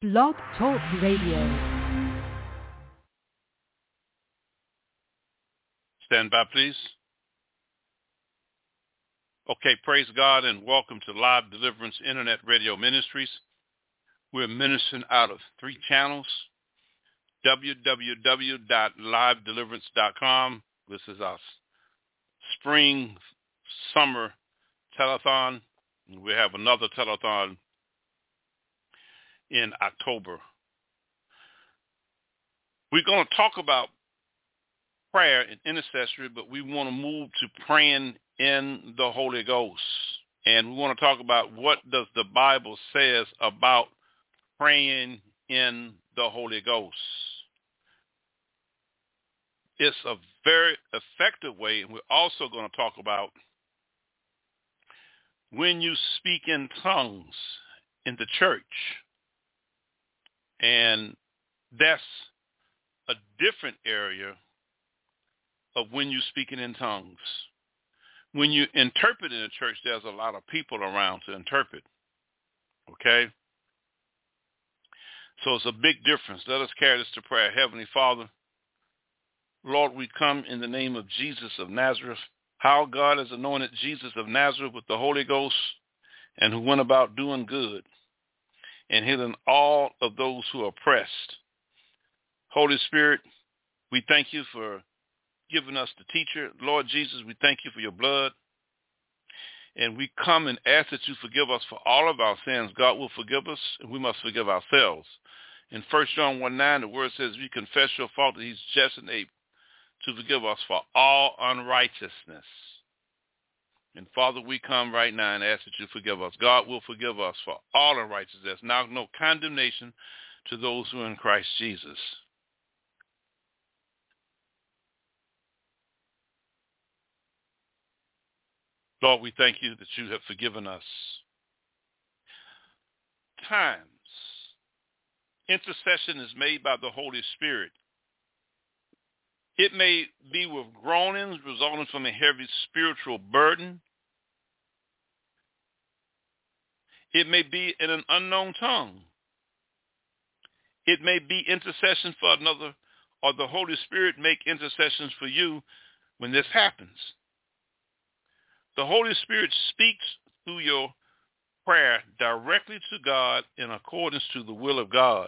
Blog Talk Radio. Stand by, please. Okay, praise God and welcome to Live Deliverance Internet Radio Ministries. We're ministering out of 3 channels, www.livedeliverance.com. This is our spring, summer telethon. We have another telethon in October. We're going to talk about prayer and intercessory, but we want to move to praying in the Holy Ghost. And we want to talk about what does the Bible says about praying in the Holy Ghost. It's a very effective way, and we're also going to talk about when you speak in tongues in the church. And that's a different area of when you're speaking in tongues. When you interpret in the church, there's a lot of people around to interpret. Okay? So it's a big difference. Let us carry this to prayer. Heavenly Father, Lord, we come in the name of Jesus of Nazareth. How God has anointed Jesus of Nazareth with the Holy Ghost and who went about doing good and healing all of those who are oppressed. Holy Spirit, we thank you for giving us the teacher. Lord Jesus, we thank you for your blood. And we come and ask that you forgive us for all of our sins. God will forgive us, and we must forgive ourselves. In 1 John 1:9, the word says, if you confess your fault, that he's just and able to forgive us for all unrighteousness. And Father, we come right now and ask that you forgive us. God will forgive us for all unrighteousness. There's now no condemnation to those who are in Christ Jesus. Lord, we thank you that you have forgiven us. Times intercession is made by the Holy Spirit. It may be with groanings resulting from a heavy spiritual burden. It may be in an unknown tongue. It may be intercession for another, or the Holy Spirit make intercessions for you when this happens. The Holy Spirit speaks through your prayer directly to God in accordance to the will of God.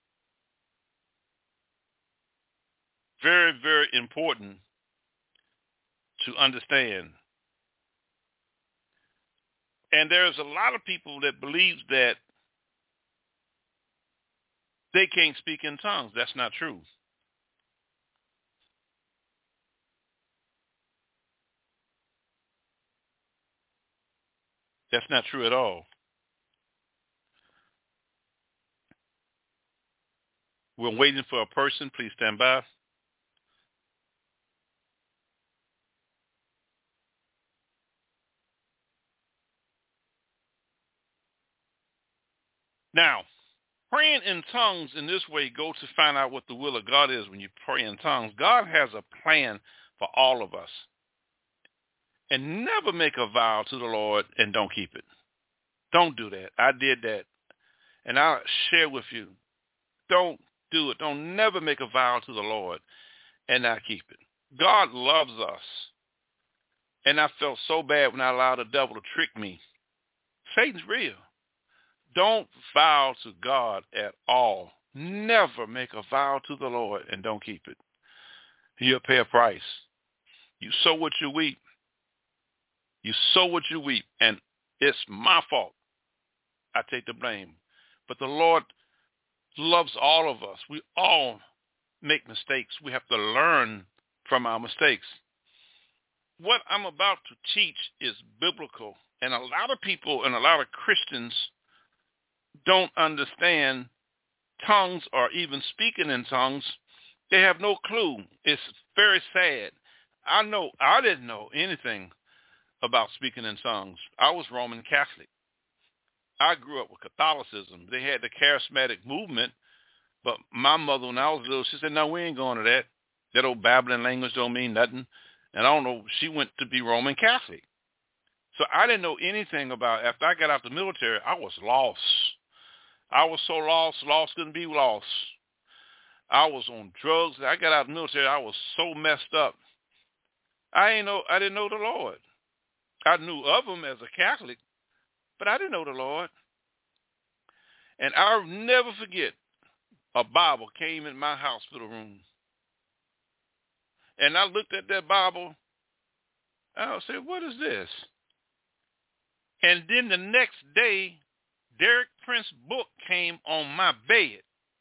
Very, very important to understand. And there's a lot of people that believe that they can't speak in tongues. That's not true. That's not true at all. We're waiting for a person. Please stand by. Now, praying in tongues in this way, go to find out what the will of God is when you pray in tongues. God has a plan for all of us. And never make a vow to the Lord and don't keep it. Don't do that. I did that. And I'll share with you. Don't do it. Don't never make a vow to the Lord and not keep it. God loves us. And I felt so bad when I allowed the devil to trick me. Satan's real. Don't vow to God at all. Never make a vow to the Lord and don't keep it. You'll pay a price. You sow what you reap. You sow what you reap, and it's my fault. I take the blame. But the Lord loves all of us. We all make mistakes. We have to learn from our mistakes. What I'm about to teach is biblical, and a lot of people and a lot of Christians don't understand tongues or even speaking in tongues. They have no clue. It's very sad. I didn't know anything about speaking in tongues. I was Roman Catholic. I grew up with Catholicism. They had the charismatic movement, but my mother, when I was little, she said, no, we ain't going to that. That old babbling language don't mean nothing. And I don't know, she went to be Roman Catholic. So I didn't know anything about, after I got out the military, I was lost. I was so lost couldn't be lost. I was on drugs. I got out of the military. I was so messed up. I didn't know the Lord. I knew of him as a Catholic, but I didn't know the Lord. And I'll never forget, a Bible came in my hospital room. And I looked at that Bible. I said, what is this? And then the next day, Derek Prince's book came on my bed.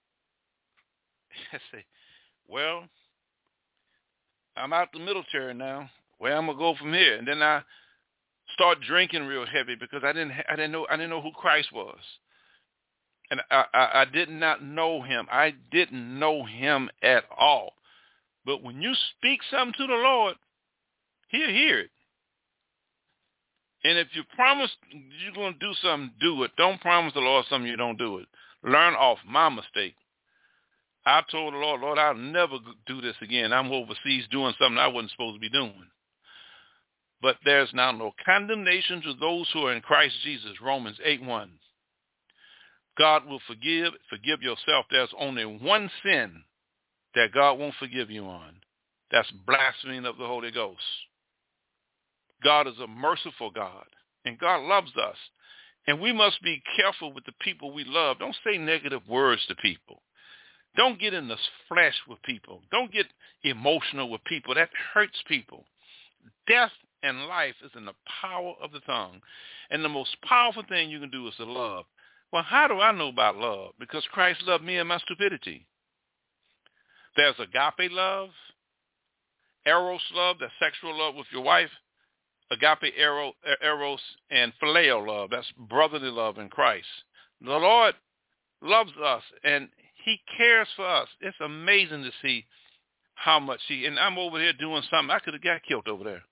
I said, well, I'm out the military now. Where I'm going to go from here? And then I start drinking real heavy because I didn't know who Christ was. And I did not know him. I didn't know him at all. But when you speak something to the Lord, he'll hear it. And if you promise you're going to do something, do it. Don't promise the Lord something you don't do it. Learn off my mistake. I told the Lord, Lord, I'll never do this again. I'm overseas doing something I wasn't supposed to be doing. But there's now no condemnation to those who are in Christ Jesus, Romans 8:1. God will forgive yourself. There's only one sin that God won't forgive you on. That's blaspheming of the Holy Ghost. God is a merciful God, and God loves us. And we must be careful with the people we love. Don't say negative words to people. Don't get in the flesh with people. Don't get emotional with people. That hurts people. Death and life is in the power of the tongue. And the most powerful thing you can do is to love. Well, how do I know about love? Because Christ loved me in my stupidity. There's agape love, eros love, that's sexual love with your wife, agape, eros, and phileo love, that's brotherly love in Christ. The Lord loves us, and he cares for us. It's amazing to see how much and I'm over here doing something. I could have got killed over there.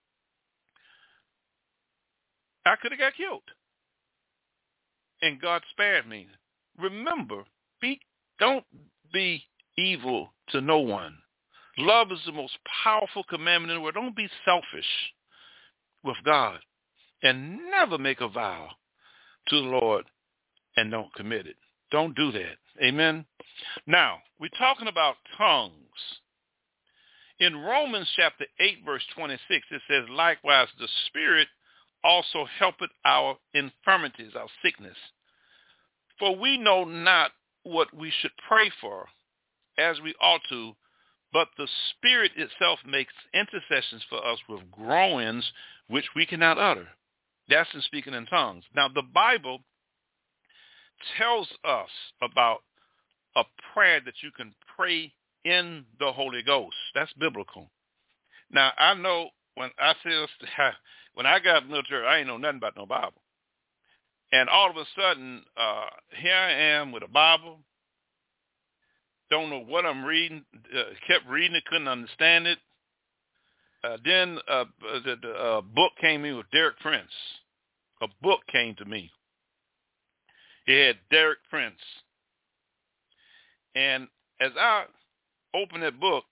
I could have got killed. And God spared me. Remember, don't be evil to no one. Love is the most powerful commandment in the world. Don't be selfish with God. And never make a vow to the Lord and don't commit it. Don't do that. Amen? Now, we're talking about tongues. In Romans chapter 8, verse 26, it says, likewise, the Spirit also helpeth our infirmities, our sickness. For we know not what we should pray for, as we ought to, but the Spirit itself makes intercessions for us with groanings which we cannot utter. That's in speaking in tongues. Now, the Bible tells us about a prayer that you can pray in the Holy Ghost. That's biblical. Now, I know when I got in the military, I ain't know nothing about no Bible. And all of a sudden, here I am with a Bible. Don't know what I'm reading. Kept reading it, couldn't understand it. Then the book came in with Derek Prince. A book came to me. It had Derek Prince. And as I opened that book,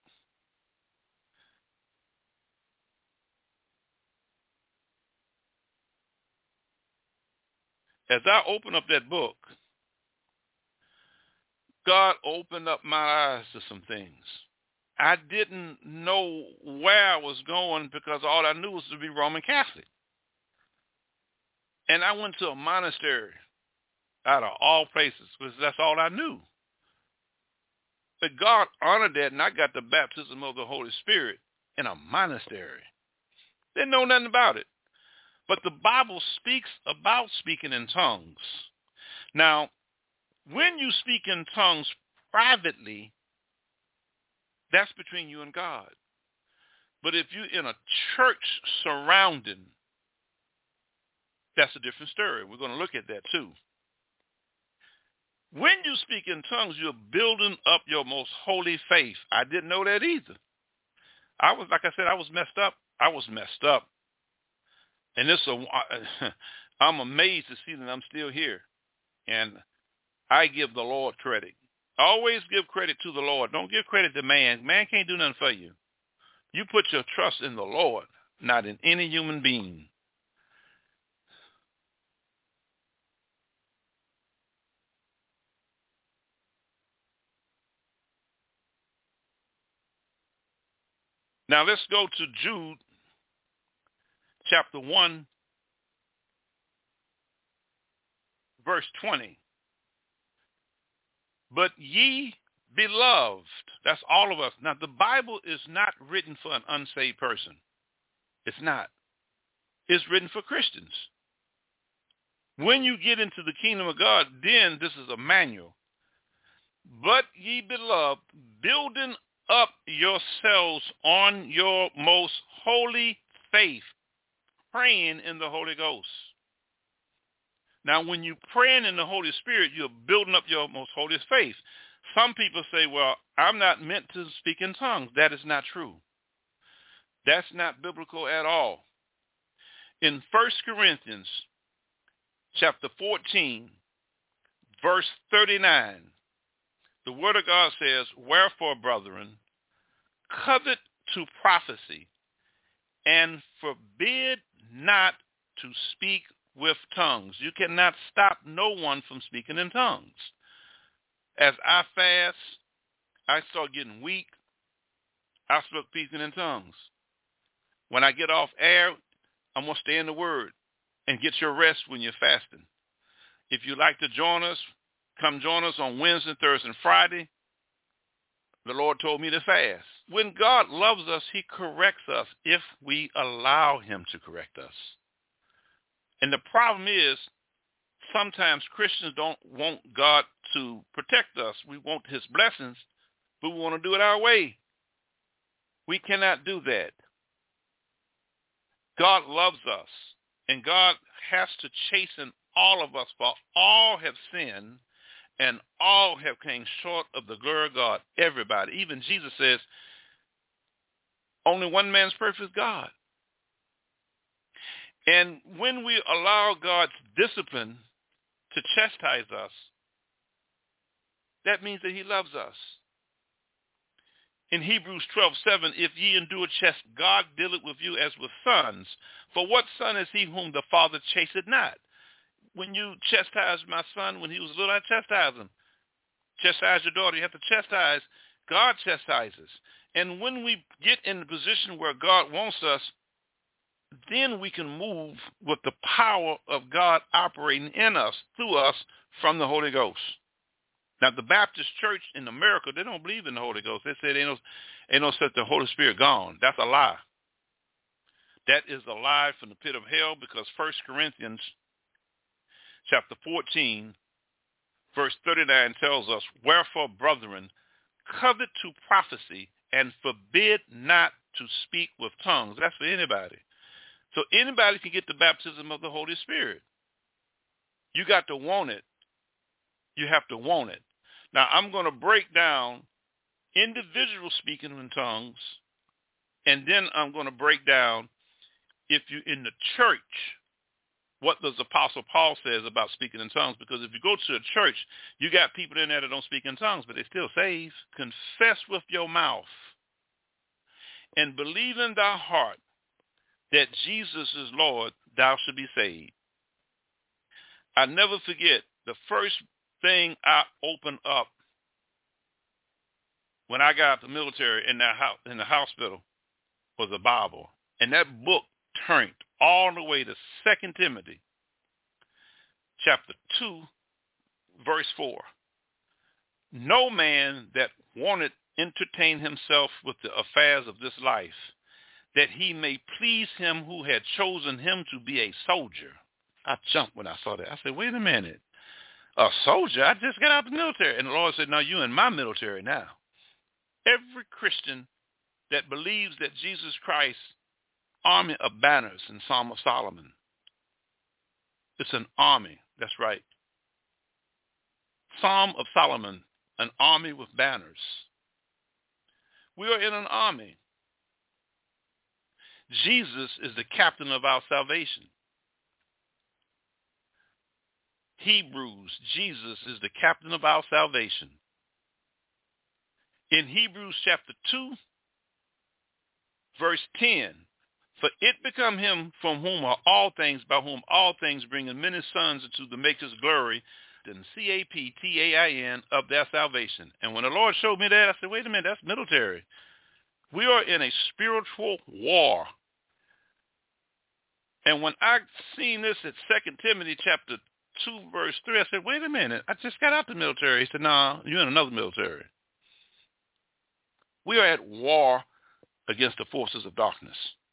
God opened up my eyes to some things. I didn't know where I was going because all I knew was to be Roman Catholic. And I went to a monastery out of all places because that's all I knew. But God honored that, and I got the baptism of the Holy Spirit in a monastery. Didn't know nothing about it. But the Bible speaks about speaking in tongues. Now, when you speak in tongues privately, that's between you and God. But if you're in a church surrounding, that's a different story. We're going to look at that too. When you speak in tongues, you're building up your most holy faith. I didn't know that either. Like I said, I was messed up. And I'm amazed to see that I'm still here. And I give the Lord credit. Always give credit to the Lord. Don't give credit to man. Man can't do nothing for you. You put your trust in the Lord, not in any human being. Now let's go to Jude chapter 1, verse 20. But ye beloved, that's all of us. Now the Bible is not written for an unsaved person. It's not. It's written for Christians. When you get into the kingdom of God, then this is a manual. But ye beloved, building up yourselves on your most holy faith, praying in the Holy Ghost. Now, when you're praying in the Holy Spirit, you're building up your most holy faith. Some people say, well, I'm not meant to speak in tongues. That is not true. That's not biblical at all. In 1 Corinthians chapter 14, verse 39, the word of God says, wherefore, brethren, covet to prophecy, and forbid not to speak with tongues. You cannot stop no one from speaking in tongues. As I fast, I start getting weak. I start speaking in tongues. When I get off air, I'm going to stay in the Word and get your rest when you're fasting. If you'd like to join us, come join us on Wednesday, Thursday, and Friday. The Lord told me to fast. When God loves us, he corrects us if we allow him to correct us. And the problem is, sometimes Christians don't want God to protect us. We want his blessings, but we want to do it our way. We cannot do that. God loves us, and God has to chasten all of us, for all have sinned, and all have came short of the glory of God. Everybody. Even Jesus says, only one man's perfect is God. And when we allow God's discipline to chastise us, that means that he loves us. In Hebrews 12:7, if ye endure chast, God dealeth with you as with sons. For what son is he whom the Father chasteth not? When you chastise my son when he was little, I chastised him. Chastise your daughter, you have to chastise. God chastises. And when we get in the position where God wants us, then we can move with the power of God operating in us, through us, from the Holy Ghost. Now, the Baptist church in America, they don't believe in the Holy Ghost. They say they don't set the Holy Spirit gone. That's a lie. That is a lie from the pit of hell, because 1 Corinthians chapter 14, verse 39 tells us, wherefore, brethren, covet to prophecy, and forbid not to speak with tongues. That's for anybody. So anybody can get the baptism of the Holy Spirit. You got to want it. You have to want it. Now, I'm going to break down individual speaking in tongues, and then I'm going to break down, if you're in the church, what does Apostle Paul says about speaking in tongues. Because if you go to a church, you got people in there that don't speak in tongues, but they still saved. Confess with your mouth and believe in thy heart that Jesus is Lord, thou shalt be saved. I never forget, the first thing I opened up when I got out of the military in the hospital was a Bible. And that book turned all the way to 2 Timothy chapter 2, verse 4. No man that wanteth entertain himself with the affairs of this life, that he may please him who had chosen him to be a soldier. I jumped when I saw that. I said, wait a minute. A soldier? I just got out of the military. And the Lord said, no, you're in my military now. Every Christian that believes that Jesus Christ, army of banners in Psalm of Solomon. It's an army. That's right. Psalm of Solomon, an army with banners. We are in an army. Jesus is the captain of our salvation. Hebrews, Jesus is the captain of our salvation. In Hebrews chapter 2, verse 10, for it become him from whom are all things, by whom all things bringing many sons into the Maker's glory, and CAPTAIN of their salvation. And when the Lord showed me that, I said, wait a minute, that's military. We are in a spiritual war. And when I seen this at 2 Timothy chapter 2, verse 3, I said, wait a minute, I just got out the military. He said, no, you're in another military. We are at war against the forces of darkness.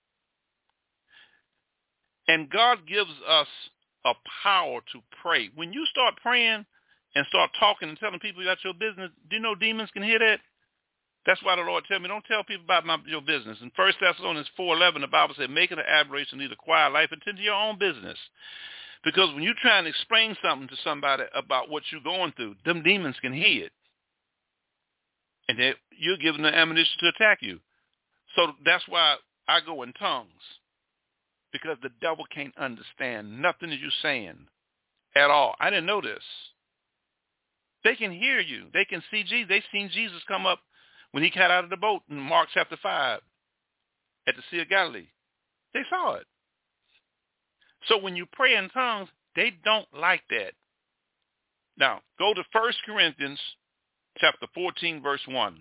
And God gives us a power to pray. When you start praying and start talking and telling people about your business, do you know demons can hear that? That's why the Lord tell me, don't tell people about your business. In 1 Thessalonians 4:11, the Bible said, make it an aberration, lead a quiet life, and tend to your own business. Because when you try and explain something to somebody about what you're going through, them demons can hear it. And you're giving them ammunition to attack you. So that's why I go in tongues. Because the devil can't understand nothing that you're saying at all. I didn't know this. They can hear you. They can see Jesus. They seen Jesus come up when he got out of the boat in Mark chapter 5 at the Sea of Galilee. They saw it. So when you pray in tongues, they don't like that. Now, go to 1 Corinthians chapter 14, verse 1.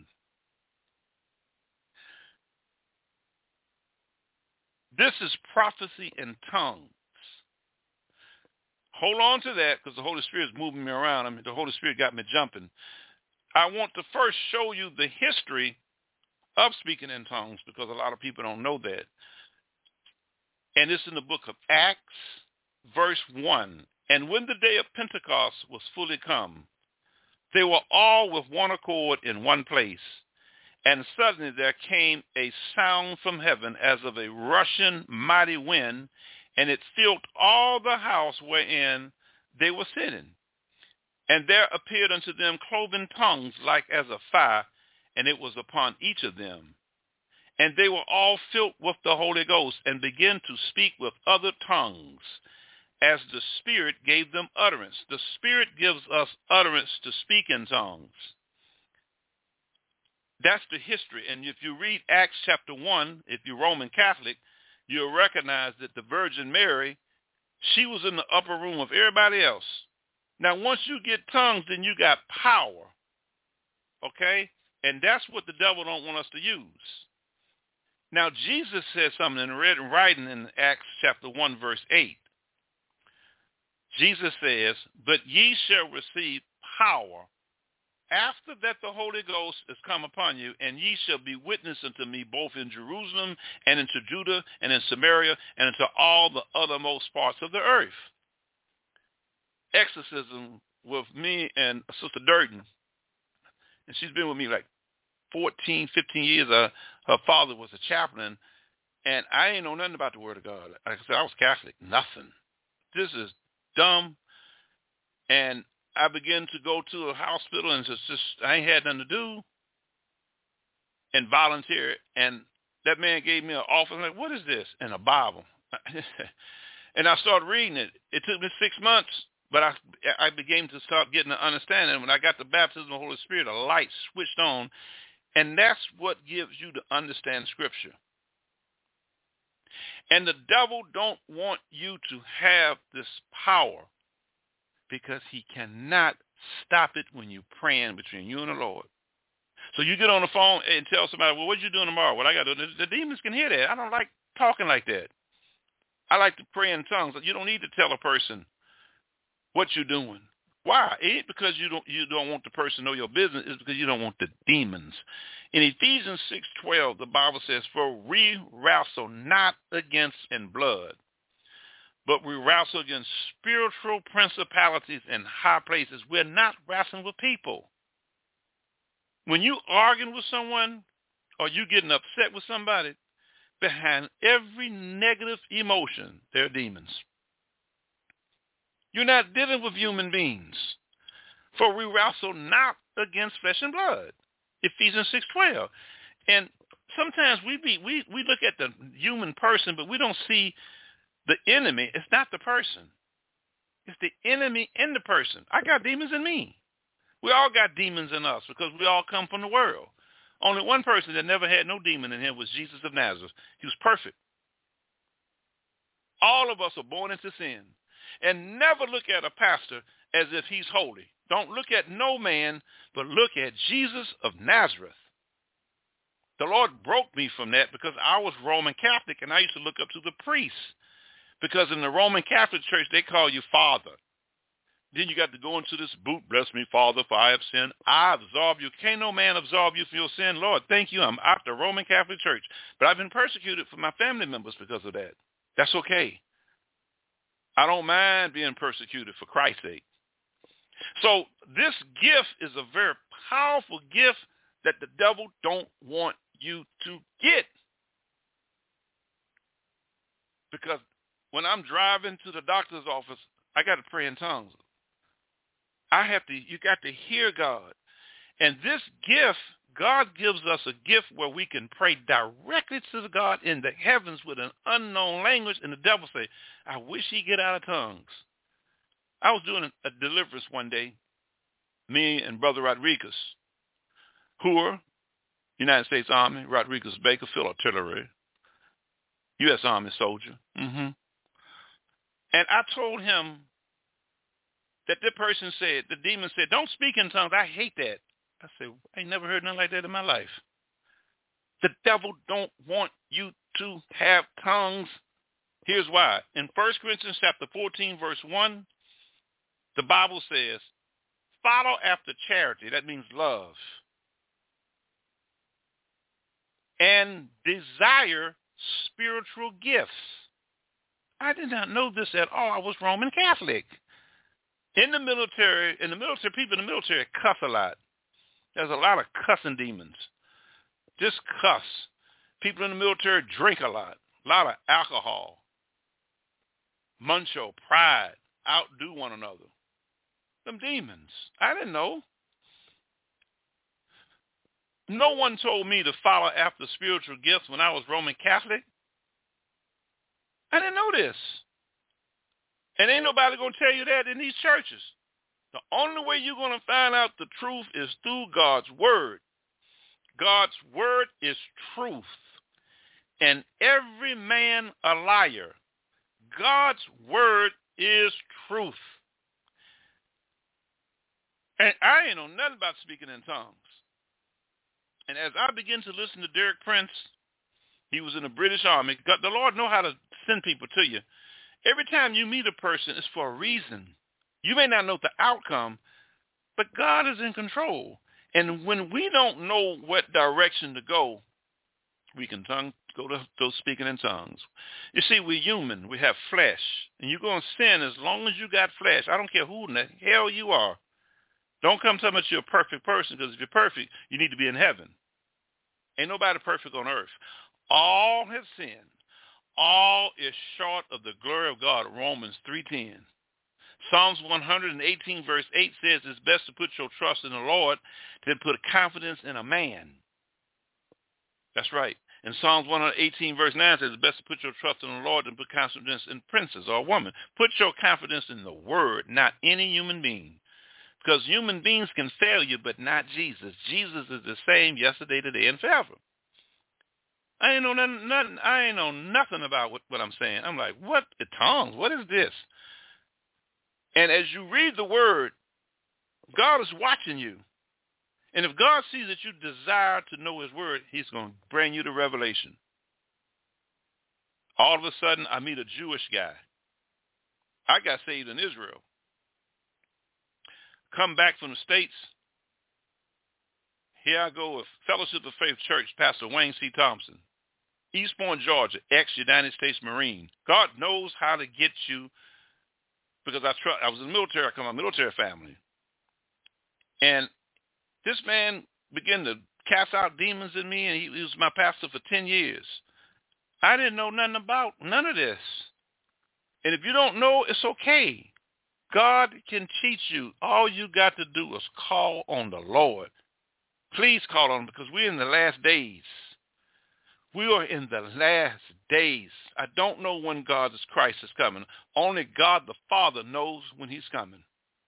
This is prophecy in tongues. Hold on to that because the Holy Spirit is moving me around. I mean, the Holy Spirit got me jumping. I want to first show you the history of speaking in tongues because a lot of people don't know that. And it's in the book of Acts, verse 1. And when the day of Pentecost was fully come, they were all with one accord in one place. And suddenly there came a sound from heaven as of a rushing mighty wind, and it filled all the house wherein they were sitting. And there appeared unto them cloven tongues like as of fire, and it was upon each of them. And they were all filled with the Holy Ghost, and began to speak with other tongues, as the Spirit gave them utterance. The Spirit gives us utterance to speak in tongues. That's the history. And if you read Acts chapter 1, if you're Roman Catholic, you'll recognize that the Virgin Mary, she was in the upper room of everybody else. Now, once you get tongues, then you got power. Okay? And that's what the devil don't want us to use. Now, Jesus said something in writing in Acts chapter 1, verse 8. Jesus says, but ye shall receive power after that the Holy Ghost is come upon you, and ye shall be witness unto me both in Jerusalem and into Judah and in Samaria and into all the othermost parts of the earth. Exorcism with me and Sister Durden, and she's been with me like 14, 15 years. Her father was a chaplain, and I ain't know nothing about the Word of God. Like I said, I was Catholic, nothing. This is dumb, and I began to go to a hospital, and just I ain't had nothing to do, and volunteer. And that man gave me an offer. I'm like, what is this? And a Bible. And I started reading it. It took me 6 months, but I began to start getting an understanding. When I got the baptism of the Holy Spirit, a light switched on, and that's what gives you to understand Scripture. And the devil don't want you to have this power, because he cannot stop it when you're praying between you and the Lord. So you get on the phone and tell somebody, well, what you doing tomorrow? What I got to do? The demons can hear that. I don't like talking like that. I like to pray in tongues. You don't need to tell a person what you're doing. Why? It ain't because you don't want the person to know your business. It's because you don't want the demons. In Ephesians 6:12, the Bible says, for we wrestle not against in blood, but we wrestle against spiritual principalities in high places. We're not wrestling with people. When you arguing with someone or you getting upset with somebody, behind every negative emotion, there are demons. You're not dealing with human beings. For we wrestle not against flesh and blood. Ephesians 6:12. And sometimes we look at the human person, but we don't see the enemy. It's not the person. It's the enemy in the person. I got demons in me. We all got demons in us because we all come from the world. Only one person that never had no demon in him was Jesus of Nazareth. He was perfect. All of us are born into sin. And never look at a pastor as if he's holy. Don't look at no man, but look at Jesus of Nazareth. The Lord broke me from that because I was Roman Catholic, and I used to look up to the priests. Because in the Roman Catholic Church, they call you Father. Then you got to go into this boot, bless me, Father, for I have sinned. I absolve you. Can't no man absolve you from your sin. Lord, thank you. I'm out the Roman Catholic Church. But I've been persecuted for my family members because of that. That's okay. I don't mind being persecuted for Christ's sake. So this gift is a very powerful gift that the devil don't want you to get. Because when I'm driving to the doctor's office, I got to pray in tongues. You got to hear God. And this gift, God gives us a gift where we can pray directly to God in the heavens with an unknown language, and the devil say, I wish he'd get out of tongues. I was doing a deliverance one day, me and Brother Rodriguez, who are United States Army, Rodriguez Baker, Field Artillery, U.S. Army soldier. And I told him that the person said, the demon said, don't speak in tongues. I hate that. I said, I ain't never heard nothing like that in my life. The devil don't want you to have tongues. Here's why. In 1 Corinthians chapter 14, verse 1, the Bible says, follow after charity. That means love. And desire spiritual gifts. I did not know this at all. I was Roman Catholic. In the military, people in the military cuss a lot. There's a lot of cussing demons. Just cuss. People in the military drink a lot of alcohol. Muncho, pride, outdo one another. Them demons. I didn't know. No one told me to follow after spiritual gifts when I was Roman Catholic. I didn't know this. And ain't nobody going to tell you that in these churches. The only way you're going to find out the truth is through God's word. God's word is truth. And every man a liar. God's word is truth. And I ain't know nothing about speaking in tongues. And as I begin to listen to Derek Prince, he was in the British Army. God, the Lord know how to send people to you. Every time you meet a person, it's for a reason. You may not know the outcome, but God is in control. And when we don't know what direction to go, we can go to speaking in tongues. You see, we're human. We have flesh. And you're going to sin as long as you got flesh. I don't care who in the hell you are. Don't come tell me that you're a perfect person, because if you're perfect, you need to be in heaven. Ain't nobody perfect on earth. All have sinned. All is short of the glory of God, Romans 3:10. Psalms 118 verse 8 says it's best to put your trust in the Lord than put confidence in a man. That's right. And Psalms 118 verse 9 says it's best to put your trust in the Lord than put confidence in princes or a woman. Put your confidence in the word, not any human being. Because human beings can fail you, but not Jesus. Jesus is the same yesterday, today, and forever. I ain't know nothing about what I'm saying. I'm like, what? The tongues? What is this? And as you read the word, God is watching you. And if God sees that you desire to know his word, he's going to bring you to revelation. All of a sudden, I meet a Jewish guy. I got saved in Israel. Come back from the States. Here I go with Fellowship of Faith Church, Pastor Wayne C. Thompson. Eastbourne, Georgia, ex-United States Marine. God knows how to get you, because I was in the military. I come from a military family. And this man began to cast out demons in me, and he was my pastor for 10 years. I didn't know nothing about none of this. And if you don't know, it's okay. God can teach you. All you got to do is call on the Lord. Please call on him, because we're in the last days. We are in the last days. I don't know when God's Christ is coming. Only God the Father knows when he's coming.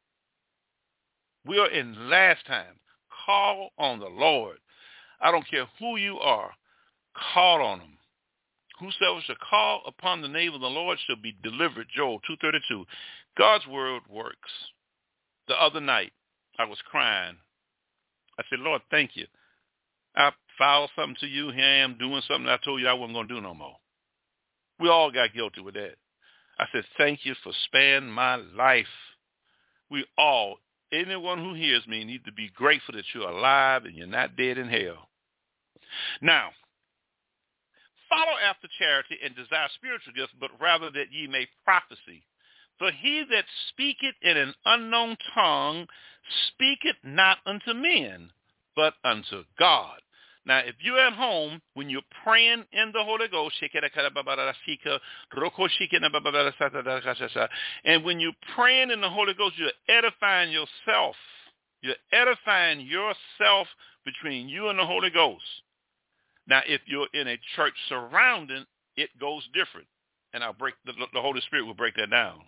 We are in last time. Call on the Lord. I don't care who you are. Call on him. Whosoever shall call upon the name of the Lord shall be delivered. Joel 2:32. God's word works. The other night, I was crying. I said, Lord, thank you. I filed something to you. Here I am doing something I told you I wasn't going to do no more. We all got guilty with that. I said, thank you for sparing my life. We all, anyone who hears me, need to be grateful that you're alive and you're not dead in hell. Now, follow after charity and desire spiritual gifts, but rather that ye may prophesy. For he that speaketh in an unknown tongue speaketh not unto men, but unto God. Now, if you're at home, when you're praying in the Holy Ghost, and when you're praying in the Holy Ghost, you're edifying yourself. You're edifying yourself between you and the Holy Ghost. Now, if you're in a church surrounding, it goes different. And the Holy Spirit will break that down.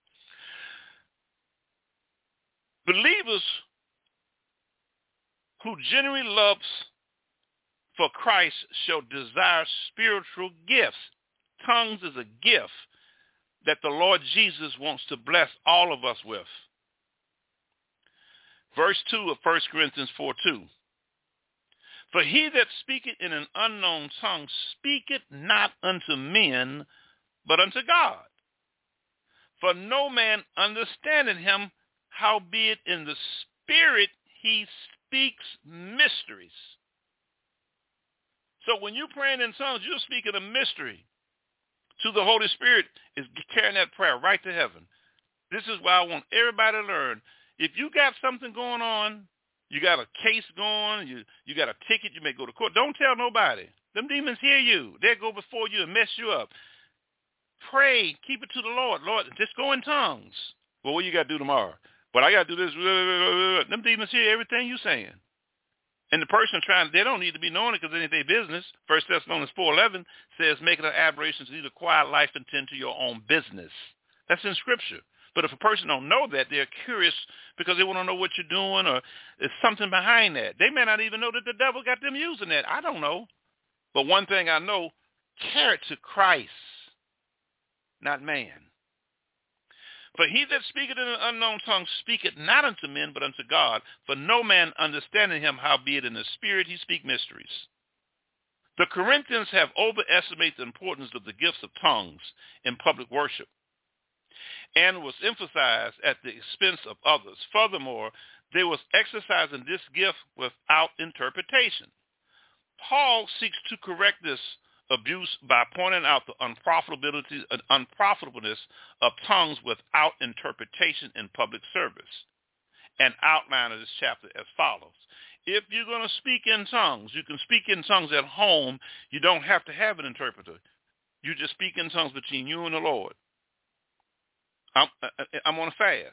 Believers who genuinely loves for Christ shall desire spiritual gifts. Tongues is a gift that the Lord Jesus wants to bless all of us with. Verse 2 of 1 Corinthians 4:2. For he that speaketh in an unknown tongue speaketh not unto men, but unto God. For no man understandeth him, howbeit in the Spirit he speaks mysteries. So when you're praying in tongues, you're speaking a mystery to the Holy Spirit, is carrying that prayer right to heaven. This is why I want everybody to learn. If you got something going on, you got a case going, you got a ticket, you may go to court, don't tell nobody. Them demons hear you. They'll go before you and mess you up. Pray. Keep it to the Lord. Lord, just go in tongues. Well, what you got to do tomorrow? But I got to do this. Them demons hear everything you're saying. And the person they don't need to be knowing it because it ain't their business. 1 Thessalonians 4:11 says, make it an aberration to lead a quiet life and tend to your own business. That's in Scripture. But if a person don't know that, they're curious because they want to know what you're doing or there's something behind that. They may not even know that the devil got them using that. I don't know. But one thing I know, carry it to Christ, not man. For he that speaketh in an unknown tongue speaketh not unto men, but unto God. For no man understanding him, howbeit in the Spirit he speak mysteries. The Corinthians have overestimated the importance of the gifts of tongues in public worship, and was emphasized at the expense of others. Furthermore, they was exercising this gift without interpretation. Paul seeks to correct this abuse by pointing out the unprofitableness of tongues without interpretation in public service. An outline of this chapter as follows. If you're going to speak in tongues, you can speak in tongues at home. You don't have to have an interpreter. You just speak in tongues between you and the Lord. I'm on a fast.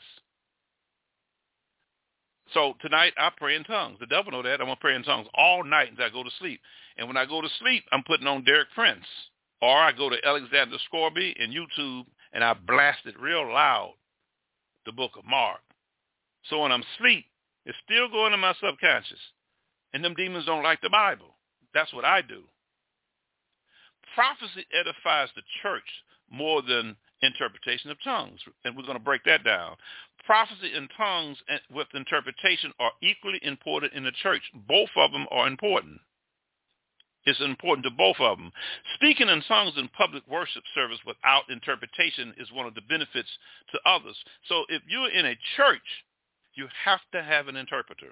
So tonight I pray in tongues. The devil know that. I'm going to pray in tongues all night until I go to sleep. And when I go to sleep, I'm putting on Derek Prince. Or I go to Alexander Scorby and YouTube and I blast it real loud, the book of Mark. So when I'm asleep, it's still going in my subconscious. And them demons don't like the Bible. That's what I do. Prophecy edifies the church more than interpretation of tongues. And we're going to break that down. Prophecy and tongues with interpretation are equally important in the church. Both of them are important. It's important to both of them. Speaking in tongues in public worship service without interpretation is one of the benefits to others. So if you're in a church, you have to have an interpreter.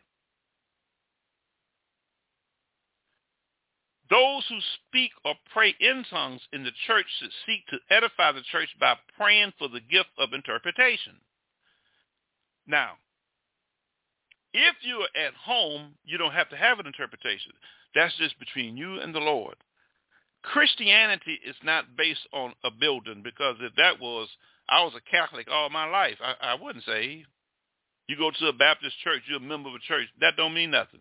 Those who speak or pray in tongues in the church should seek to edify the church by praying for the gift of interpretation. Now, if you are at home, you don't have to have an interpretation. That's just between you and the Lord. Christianity is not based on a building, because if that was, I was a Catholic all my life, I wouldn't say. You go to a Baptist church, you're a member of a church, that don't mean nothing.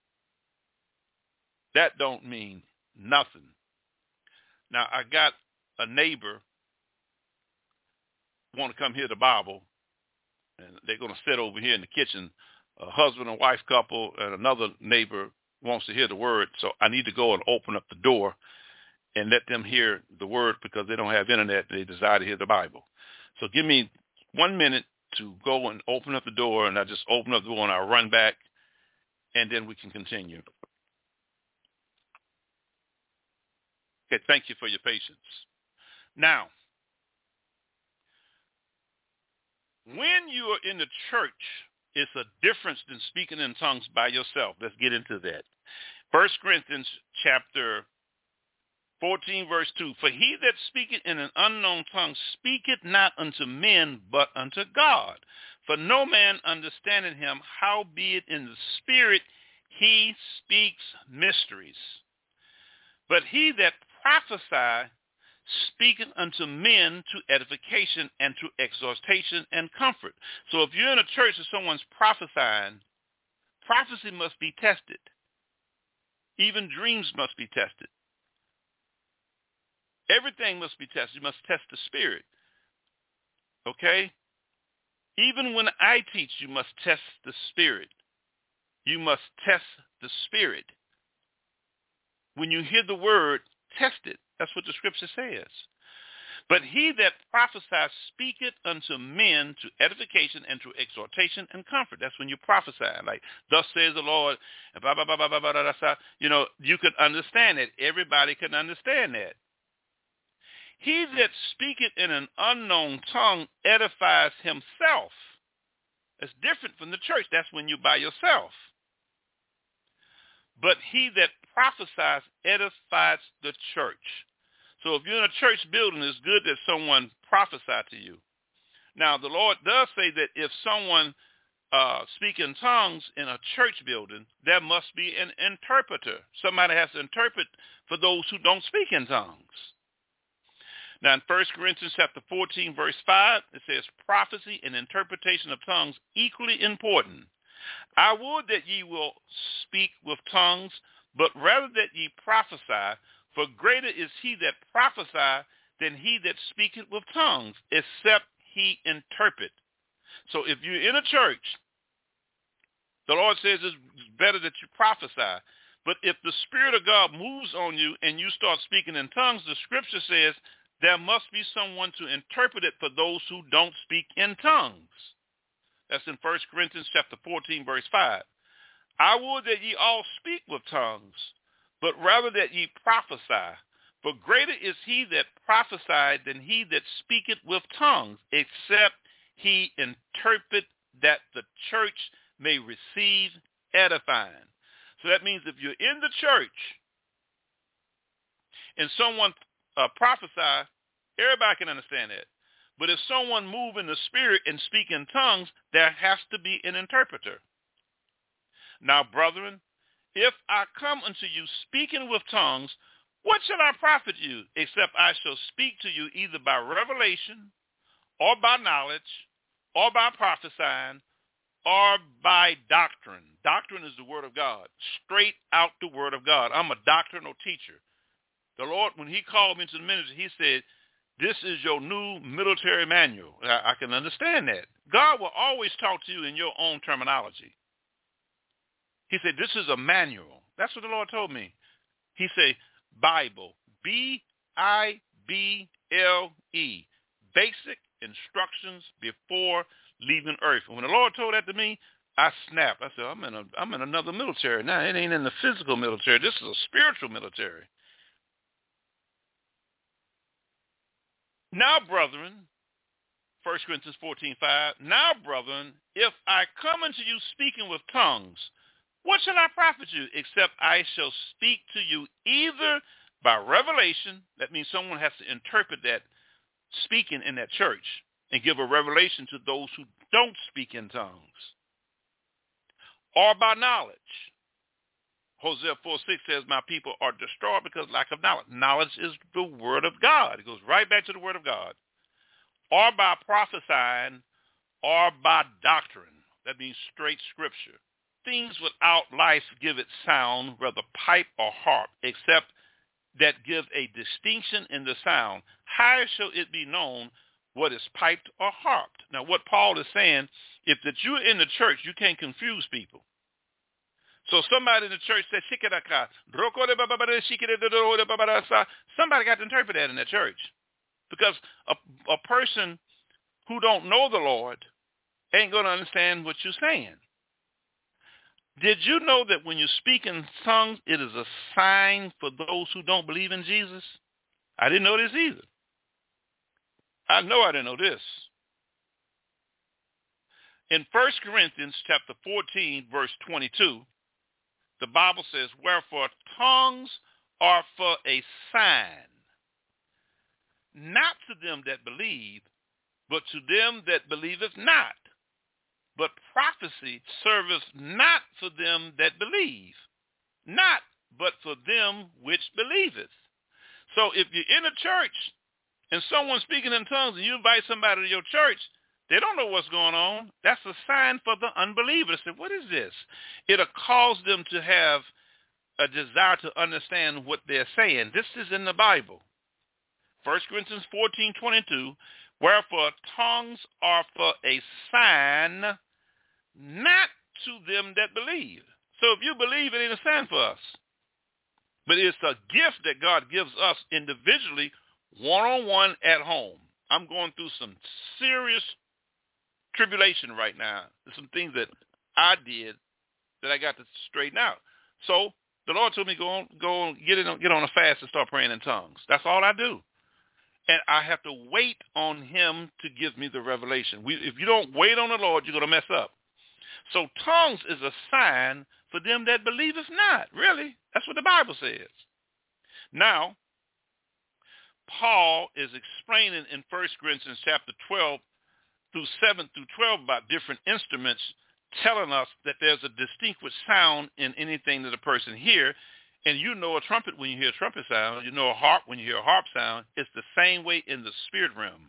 That don't mean nothing. Now, I got a neighbor want to come hear the Bible, and they're going to sit over here in the kitchen, a husband and wife couple, and another neighbor wants to hear the word, so I need to go and open up the door and let them hear the word because they don't have internet. They desire to hear the Bible. So give me 1 minute to go and open up the door, and I just open up the door and I run back, and then we can continue. Okay, thank you for your patience. Now, when you are in the church, it's a difference than speaking in tongues by yourself. Let's get into that. 1 Corinthians chapter 14, verse 2. For he that speaketh in an unknown tongue speaketh not unto men, but unto God. For no man understandeth him, howbeit in the spirit he speaks mysteries. But he that prophesieth speaketh unto men to edification and to exhortation and comfort. So if you're in a church and someone's prophesying, prophecy must be tested. Even dreams must be tested. Everything must be tested. You must test the spirit. Okay? Even when I teach, you must test the spirit. You must test the spirit. When you hear the word, test it. That's what the scripture says. But he that prophesies speaketh unto men to edification and to exhortation and comfort. That's when you prophesy. Like, thus says the Lord. Blah, blah, blah, blah, blah, blah, blah, blah. You know, you can understand it. Everybody can understand that. He that speaketh in an unknown tongue edifies himself. It's different from the church. That's when you're by yourself. But he that prophesies edifies the church. So if you're in a church building, it's good that someone prophesy to you. Now, the Lord does say that if someone speak in tongues in a church building, there must be an interpreter. Somebody has to interpret for those who don't speak in tongues. Now, in 1 Corinthians chapter 14, verse 5, it says, prophecy and interpretation of tongues equally important. I would that ye will speak with tongues, but rather that ye prophesy, for greater is he that prophesieth than he that speaketh with tongues, except he interpret. So if you're in a church, the Lord says it's better that you prophesy. But if the Spirit of God moves on you and you start speaking in tongues, the scripture says there must be someone to interpret it for those who don't speak in tongues. That's in 1 Corinthians chapter 14, verse 5. I would that ye all speak with tongues, but rather that ye prophesy. For greater is he that prophesied than he that speaketh with tongues, except he interpret, that the church may receive edifying. So that means if you're in the church and someone prophesy, everybody can understand that. But if someone move in the spirit and speak in tongues, there has to be an interpreter. Now, brethren, if I come unto you speaking with tongues, what shall I profit you, except I shall speak to you either by revelation, or by knowledge, or by prophesying, or by doctrine? Doctrine is the word of God, straight out the word of God. I'm a doctrinal teacher. The Lord, when he called me to the ministry, he said, this is your new military manual. I can understand that. God will always talk to you in your own terminology. He said, this is a manual. That's what the Lord told me. He said, Bible, B-I-B-L-E, basic instructions before leaving earth. And when the Lord told that to me, I snapped. I said, I'm in another military now. It ain't in the physical military. This is a spiritual military. Now, brethren, 1 Corinthians 14:5, now, brethren, if I come unto you speaking with tongues, what shall I profit you, except I shall speak to you either by revelation, that means someone has to interpret that speaking in that church and give a revelation to those who don't speak in tongues, or by knowledge. Hosea 4:6 says, my people are destroyed because of lack of knowledge. Knowledge is the word of God. It goes right back to the word of God. Or by prophesying, or by doctrine. That means straight scripture. Things without life give it sound, whether pipe or harp, except that give a distinction in the sound. How shall it be known what is piped or harped? Now, what Paul is saying, if that you're in the church, you can't confuse people. So somebody in the church said, somebody got to interpret that in that church. Because a person who don't know the Lord ain't going to understand what you're saying. Did you know that when you speak in tongues, it is a sign for those who don't believe in Jesus? I didn't know this either. I didn't know this. In 1 Corinthians chapter 14, verse 22, the Bible says, wherefore tongues are for a sign, not to them that believe, but to them that believeth not. But prophecy serveth not for them that believe, not but for them which believeth. So if you're in a church and someone's speaking in tongues and you invite somebody to your church, they don't know what's going on. That's a sign for the unbeliever. They say, what is this? It'll cause them to have a desire to understand what they're saying. This is in the Bible. 1 Corinthians 14:22, wherefore tongues are for a sign, not to them that believe. So if you believe, it ain't a sign for us. But it's a gift that God gives us individually, one-on-one at home. I'm going through some serious tribulation right now. There's some things that I did that I got to straighten out. So the Lord told me go on, get on a fast and start praying in tongues. That's all I do. And I have to wait on him to give me the revelation. If you don't wait on the Lord, you're going to mess up. So tongues is a sign for them that believeth not. Really? That's what the Bible says. Now, Paul is explaining in 1 Corinthians chapter 12 through 7 through 12 about different instruments, telling us that there's a distinguished sound in anything that a person hears. And you know a trumpet when you hear a trumpet sound. You know a harp when you hear a harp sound. It's the same way in the spirit realm.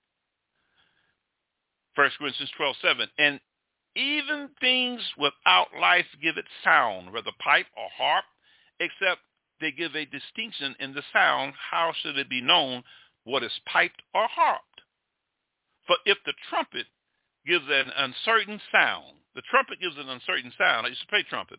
1 Corinthians 12:7. And even things without life give it sound, whether pipe or harp, except they give a distinction in the sound. How should it be known what is piped or harped? For if the trumpet gives an uncertain sound, the trumpet gives an uncertain sound. I used to play trumpet.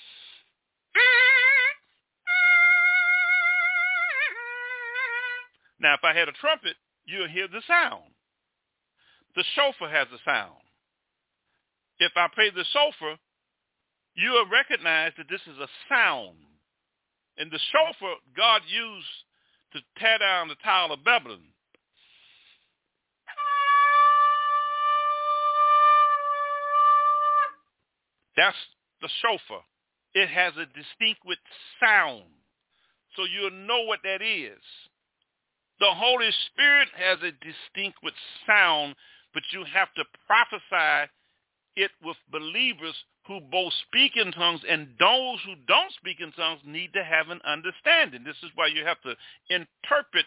Now, if I had a trumpet, you'll hear the sound. The shofar has a sound. If I play the shofar, you'll recognize that this is a sound. And the shofar God used to tear down the Tower of Babylon. That's the shofar. It has a distinct sound. So you'll know what that is. The Holy Spirit has a distinct sound, but you have to prophesy it with believers who both speak in tongues, and those who don't speak in tongues need to have an understanding. This is why you have to interpret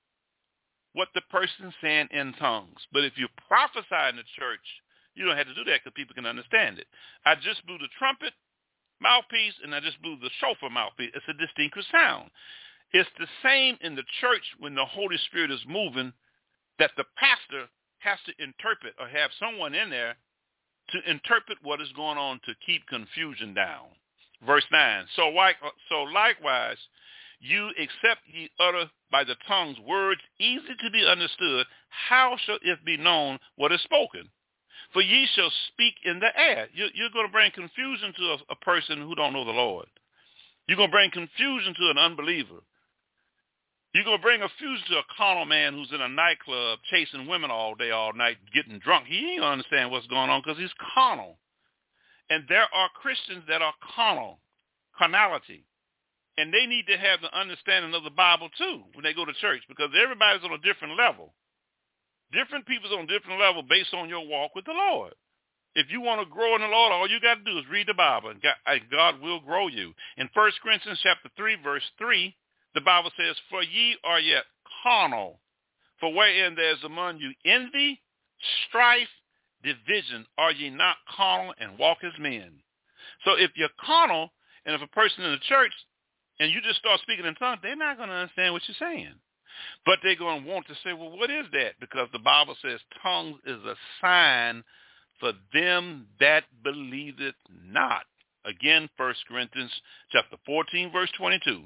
what the person's saying in tongues. But if you prophesy in the church, you don't have to do that because people can understand it. I just blew the trumpet mouthpiece, and I just blew the shofar mouthpiece. It's a distinct sound. It's the same in the church when the Holy Spirit is moving, that the pastor has to interpret or have someone in there to interpret what is going on to keep confusion down. Verse 9, so likewise, you except ye utter by the tongues words easy to be understood, how shall it be known what is spoken? For ye shall speak in the air. You're going to bring confusion to a person who don't know the Lord. You're going to bring confusion to an unbeliever. You're going to bring confusion to a carnal man who's in a nightclub chasing women all day, all night, getting drunk. He ain't going to understand what's going on because he's carnal. And there are Christians that are carnality. And they need to have the understanding of the Bible, too, when they go to church, because everybody's on a different level. Different people's on a different level based on your walk with the Lord. If you want to grow in the Lord, all you got to do is read the Bible, and God will grow you. In 1 Corinthians chapter 3, verse 3, the Bible says, for ye are yet carnal, for wherein there is among you envy, strife, division, are ye not carnal and walk as men? So if you're carnal, and if a person in the church, and you just start speaking in tongues, they're not going to understand what you're saying. But they're going to want to say, well, what is that? Because the Bible says tongues is a sign for them that believe it not. Again, 1 Corinthians chapter 14, verse 22.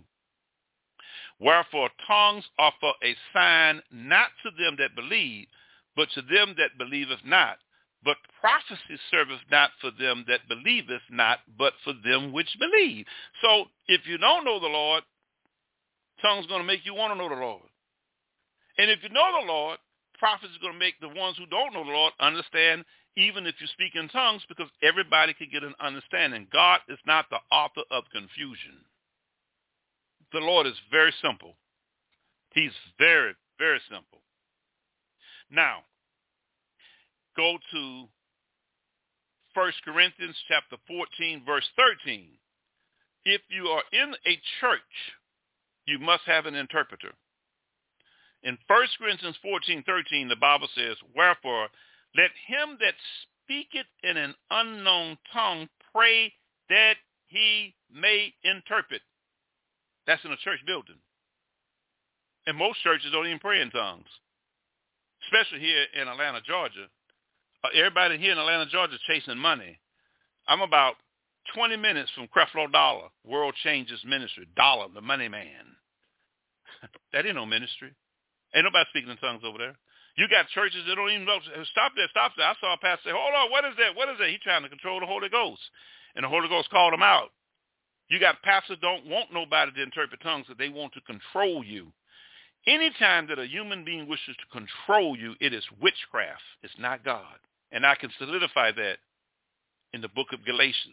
Wherefore tongues are for a sign not to them that believe, but to them that believeth not. But prophecy serveth not for them that believeth not, but for them which believe. So if you don't know the Lord, tongues going to make you want to know the Lord. And if you know the Lord, prophecy is going to make the ones who don't know the Lord understand, even if you speak in tongues, because everybody can get an understanding. God is not the author of confusion. The Lord is very simple. He's very, very simple. Now, go to 1 Corinthians chapter 14, verse 13. If you are in a church, you must have an interpreter. In 1 Corinthians 14:13, the Bible says, wherefore, let him that speaketh in an unknown tongue pray that he may interpret. That's in a church building. And most churches don't even pray in tongues, especially here in Atlanta, Georgia. Everybody here in Atlanta, Georgia is chasing money. I'm about 20 minutes from Creflo Dollar, World Changes Ministry. Dollar, the money man. That ain't no ministry. Ain't nobody speaking in tongues over there. You got churches that don't even know. Stop there, stop there. I saw a pastor say, hold on, what is that? What is that? He's trying to control the Holy Ghost. And the Holy Ghost called him out. You got pastors don't want nobody to interpret tongues, that they want to control you. Anytime that a human being wishes to control you, it is witchcraft. It's not God. And I can solidify that in the book of Galatians.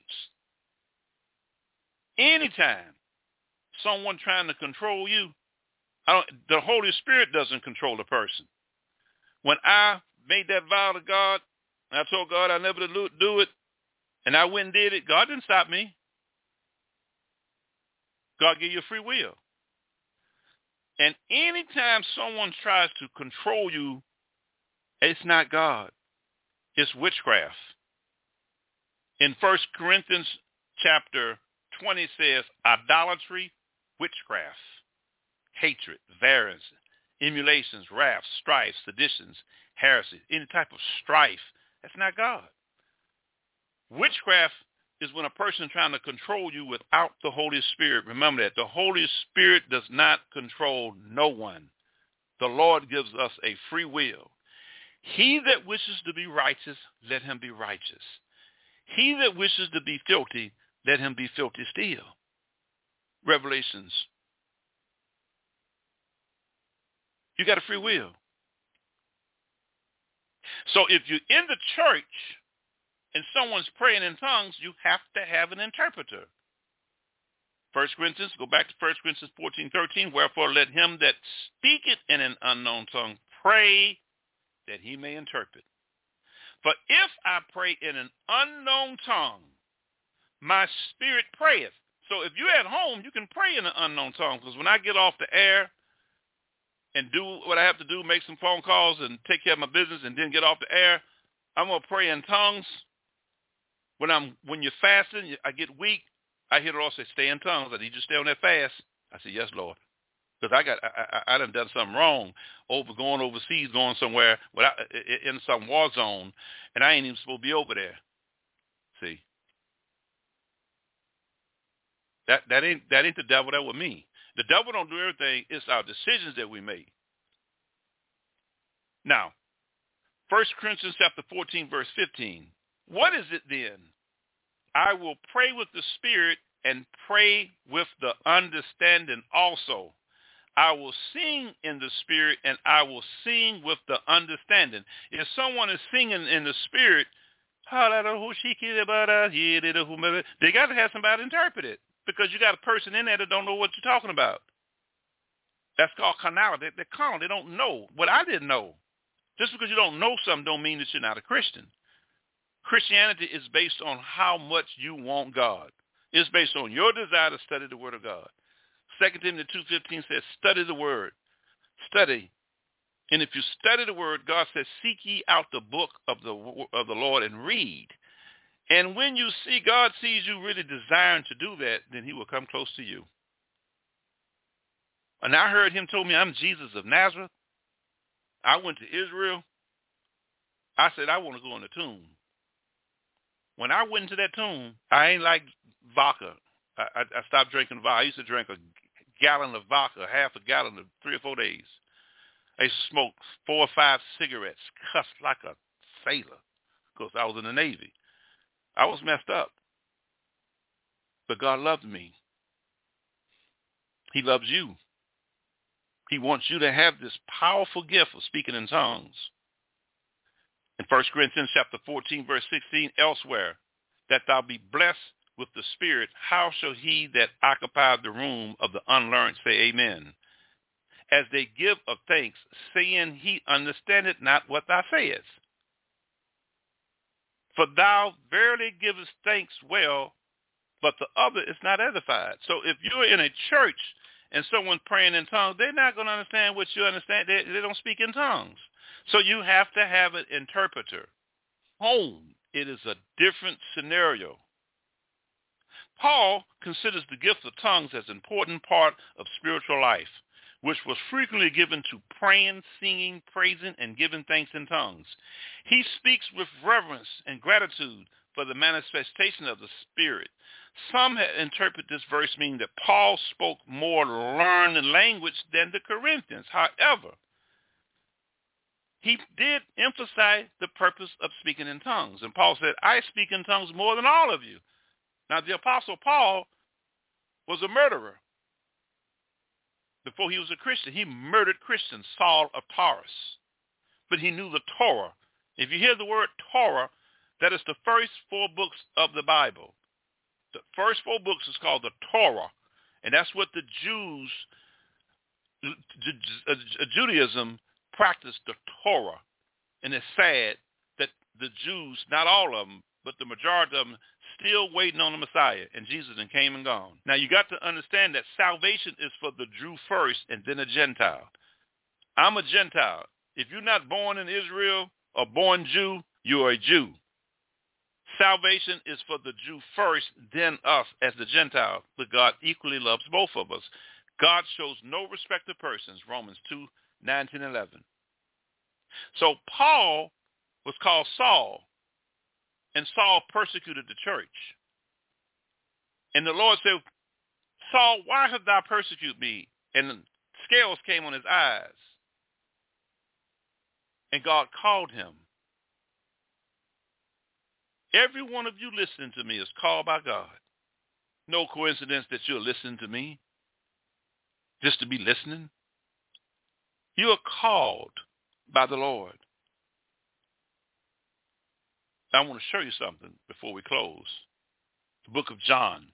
Anytime someone trying to control you, the Holy Spirit doesn't control the person. When I made that vow to God, and I told God I never do it, and I went and did it, God didn't stop me. God gave you free will. And anytime someone tries to control you, it's not God. It's witchcraft. In 1 Corinthians chapter 20 says, idolatry, witchcraft, hatred, variance, emulations, wrath, strife, seditions, heresy, any type of strife. That's not God. Witchcraft is when a person is trying to control you without the Holy Spirit. Remember that. The Holy Spirit does not control no one. The Lord gives us a free will. He that wishes to be righteous, let him be righteous. He that wishes to be filthy, let him be filthy still. Revelations. You got a free will. So if you're in the church and someone's praying in tongues, you have to have an interpreter. 1 Corinthians, go back to 1 Corinthians 14:13. Wherefore let him that speaketh in an unknown tongue pray that he may interpret. For if I pray in an unknown tongue, my spirit prayeth. So if you're at home, you can pray in an unknown tongue. Because when I get off the air and do what I have to do, make some phone calls and take care of my business and then get off the air, I'm going to pray in tongues. When you're fasting, I get weak. I hear the Lord say, stay in tongues. I need you to stay on that fast. I say, yes, Lord. Because I done something wrong going overseas, going somewhere in some war zone, and I ain't even supposed to be over there. See, that ain't the devil. That was me. The devil don't do everything. It's our decisions that we make. Now, 1 Corinthians chapter 14, verse 15. What is it then? I will pray with the Spirit and pray with the understanding also. I will sing in the Spirit and I will sing with the understanding. If someone is singing in the Spirit, they got to have somebody interpret it, because you got a person in there that don't know what you're talking about. That's called carnality. They're carnal. They don't know what I didn't know. Just because you don't know something don't mean that you're not a Christian. Christianity is based on how much you want God. It's based on your desire to study the Word of God. 2 Timothy 2:15 says, study the Word. Study. And if you study the Word, God says, seek ye out the book of the Lord and read. And when you see, God sees you really desiring to do that, then he will come close to you. And I heard him told me, I'm Jesus of Nazareth. I went to Israel. I said, I want to go in the tomb. When I went into that tomb, I ain't like vodka. I stopped drinking vodka. I used to drink a gallon of vodka, half a gallon of 3 or 4 days. I used to smoke 4 or 5 cigarettes, cuss like a sailor. because I was in the Navy. I was messed up. But God loved me. He loves you. He wants you to have this powerful gift of speaking in tongues. In 1 Corinthians chapter 14, verse 16, elsewhere, that thou be blessed with the Spirit, how shall he that occupied the room of the unlearned say amen? As they give of thanks, saying, he understandeth not what thou sayest. For thou verily givest thanks well, but the other is not edified. So if you're in a church and someone's praying in tongues, they're not going to understand what you understand. They don't speak in tongues. So you have to have an interpreter. Home, it is a different scenario. Paul considers the gift of tongues as an important part of spiritual life, which was frequently given to praying, singing, praising, and giving thanks in tongues. He speaks with reverence and gratitude for the manifestation of the Spirit. Some have interpreted this verse meaning that Paul spoke more learned language than the Corinthians. However, he did emphasize the purpose of speaking in tongues. And Paul said, I speak in tongues more than all of you. Now, the Apostle Paul was a murderer. Before he was a Christian, he murdered Christians, Saul of Tarsus. But he knew the Torah. If you hear the word Torah, that is the first 4 books of the Bible. The first 4 books is called the Torah. And that's what the Jews, Judaism, practiced, the Torah. And it's sad that the Jews, not all of them, but the majority of them, still waiting on the Messiah, and Jesus then came and gone. Now, you got to understand that salvation is for the Jew first and then a Gentile. I'm a Gentile. If you're not born in Israel or born Jew, you're a Jew. Salvation is for the Jew first, then us as the Gentile, but God equally loves both of us. God shows no respect of persons, Romans 2, 9, 10, 11. So Paul was called Saul. And Saul persecuted the church. And the Lord said, Saul, why have thou persecuted me? And scales came on his eyes. And God called him. Every one of you listening to me is called by God. No coincidence that you're listening to me just to be listening. You are called by the Lord. I want to show you something before we close. The book of John.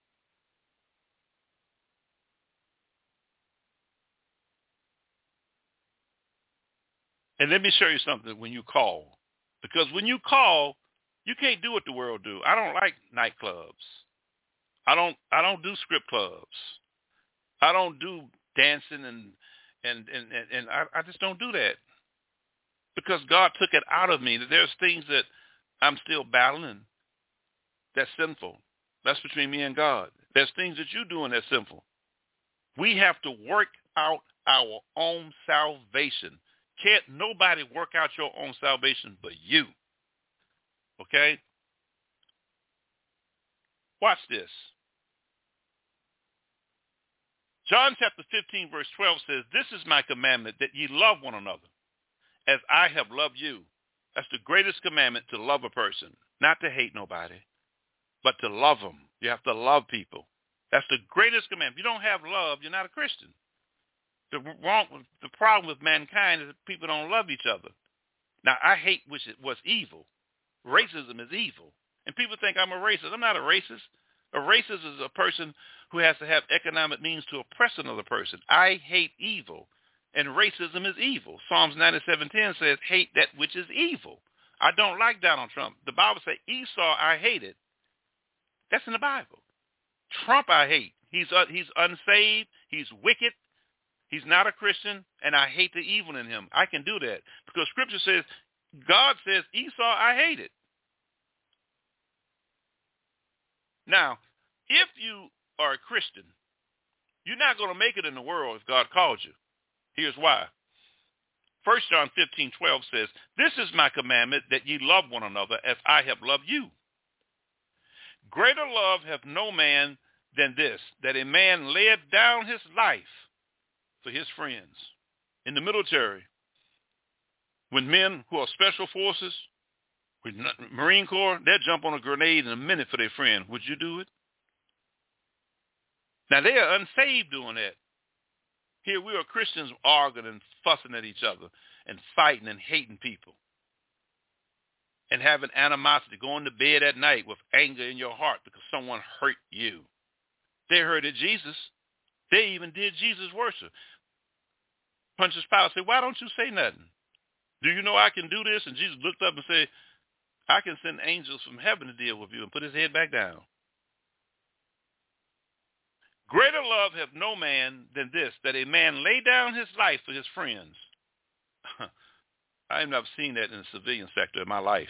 And let me show you something when you call. Because when you call, you can't do what the world do. I don't like nightclubs. I don't do strip clubs. I don't do dancing and I just don't do that. Because God took it out of me. There's things that I'm still battling. That's sinful. That's between me and God. There's things that you're doing that's sinful. We have to work out our own salvation. Can't nobody work out your own salvation but you. Okay? Watch this. John chapter 15, verse 12 says, this is my commandment, that ye love one another, as I have loved you. That's the greatest commandment, to love a person, not to hate nobody, but to love them. You have to love people. That's the greatest commandment. If you don't have love, you're not a Christian. The problem with mankind is that people don't love each other. Now, I hate what's evil. Racism is evil. And people think I'm a racist. I'm not a racist. A racist is a person who has to have economic means to oppress another person. I hate evil. And racism is evil. Psalms 97:10 says, hate that which is evil. I don't like Donald Trump. The Bible says, Esau I hated. That's in the Bible. Trump I hate. He's unsaved. He's wicked. He's not a Christian. And I hate the evil in him. I can do that. Because Scripture says, God says, Esau I hated. Now, if you are a Christian, you're not going to make it in the world if God called you. Here's why. 1 John 15:12 says, this is my commandment, that ye love one another as I have loved you. Greater love hath no man than this, that a man laid down his life for his friends. In the military, when men who are special forces Marine Corps, they'll jump on a grenade in a minute for their friend. Would you do it? Now, they are unsaved doing that. Here we are Christians arguing and fussing at each other and fighting and hating people and having animosity, going to bed at night with anger in your heart because someone hurt you. They hurted Jesus. They even did Jesus worship. Pontius Pilate said, why don't you say nothing? Do you know I can do this? And Jesus looked up and said, I can send angels from heaven to deal with you, and put his head back down. Greater love hath no man than this, that a man lay down his life for his friends. I have never seen that in the civilian sector in my life.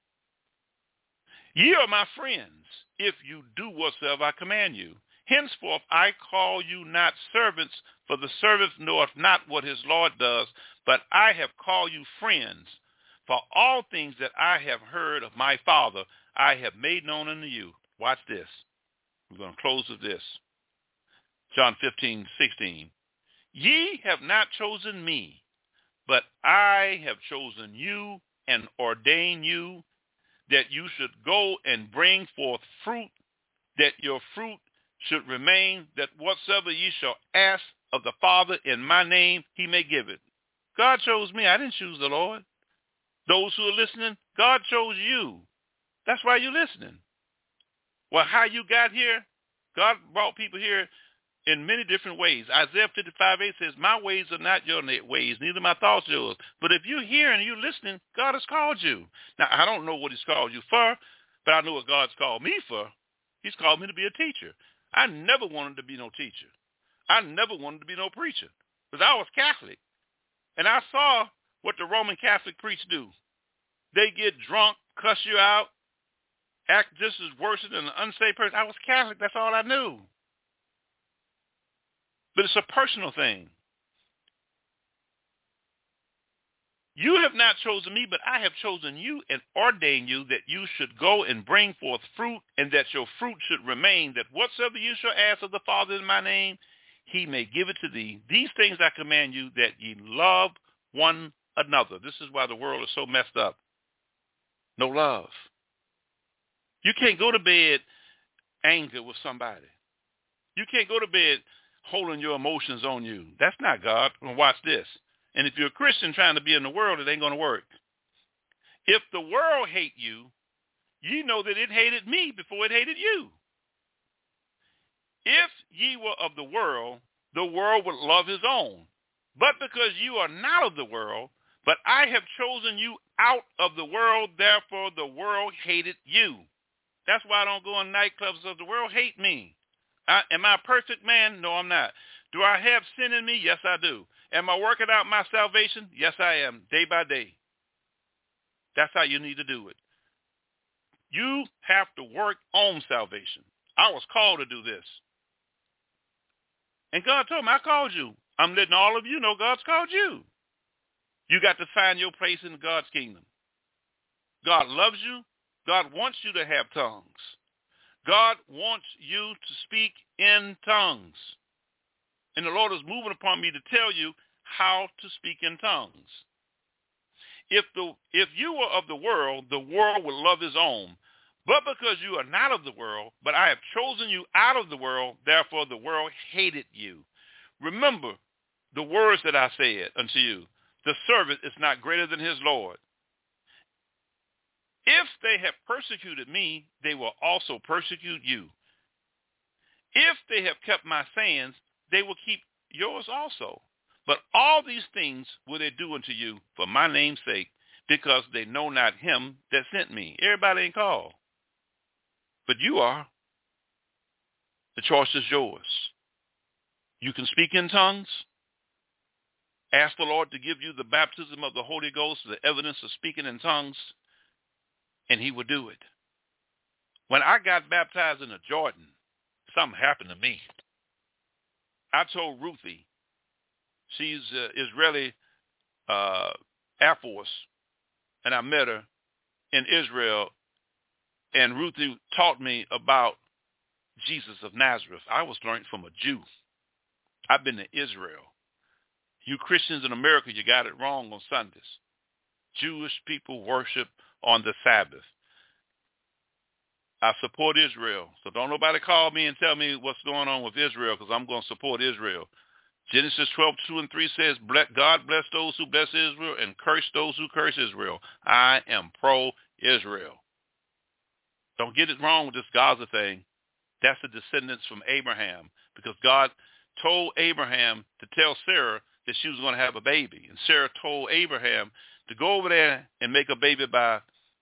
Ye are my friends, if you do whatsoever I command you. Henceforth I call you not servants, for the servant knoweth not what his Lord does, but I have called you friends. For all things that I have heard of my Father, I have made known unto you. Watch this. We're going to close with this. John 15:16. Ye have not chosen me, but I have chosen you and ordained you that you should go and bring forth fruit, that your fruit should remain, that whatsoever ye shall ask of the Father in my name, he may give it. God chose me. I didn't choose the Lord. Those who are listening, God chose you. That's why you're listening. Well, how you got here, God brought people here in many different ways. Isaiah 55:8 says, my ways are not your ways, neither my thoughts yours. But if you're here and you're listening, God has called you. Now, I don't know what he's called you for, but I know what God's called me for. He's called me to be a teacher. I never wanted to be no teacher. I never wanted to be no preacher because I was Catholic. And I saw what the Roman Catholic priests do. They get drunk, cuss you out, act just as worse than an unsaved person. I was Catholic. That's all I knew. But it's a personal thing. You have not chosen me, but I have chosen you and ordained you that you should go and bring forth fruit, and that your fruit should remain, that whatsoever you shall ask of the Father in my name, he may give it to thee. These things I command you, that ye love one another. This is why the world is so messed up. No love. You can't go to bed angry with somebody. You can't go to bed holding your emotions on you. That's not God. Well, watch this. And if you're a Christian trying to be in the world, it ain't going to work. If the world hate you, you know that it hated me before it hated you. If ye were of the world would love his own. But because you are not of the world, but I have chosen you out of the world, therefore the world hated you. That's why I don't go in nightclubs of the world hate me. Am I a perfect man? No, I'm not. Do I have sin in me? Yes, I do. Am I working out my salvation? Yes, I am, day by day. That's how you need to do it. You have to work on salvation. I was called to do this. And God told me, I called you. I'm letting all of you know God's called you. You got to find your place in God's kingdom. God loves you. God wants you to have tongues. God wants you to speak in tongues. And the Lord is moving upon me to tell you how to speak in tongues. If you were of the world would love his own. But because you are not of the world, but I have chosen you out of the world, therefore the world hated you. Remember the words that I said unto you. The servant is not greater than his Lord. If they have persecuted me, they will also persecute you. If they have kept my sayings, they will keep yours also. But all these things will they do unto you for my name's sake, because they know not him that sent me. Everybody ain't called, but you are. The choice is yours. You can speak in tongues. Ask the Lord to give you the baptism of the Holy Ghost, the evidence of speaking in tongues, and he will do it. When I got baptized in the Jordan, something happened to me. I told Ruthie, she's Israeli Air Force, and I met her in Israel, and Ruthie taught me about Jesus of Nazareth. I was learning from a Jew. I've been to Israel. You Christians in America, you got it wrong on Sundays. Jewish people worship on the Sabbath. I support Israel. So don't nobody call me and tell me what's going on with Israel, because I'm going to support Israel. Genesis 12:2-3 says, God bless those who bless Israel and curse those who curse Israel. I am pro-Israel. Don't get it wrong with this Gaza thing. That's the descendants from Abraham, because God told Abraham to tell Sarah that she was going to have a baby. And Sarah told Abraham to go over there and make a baby by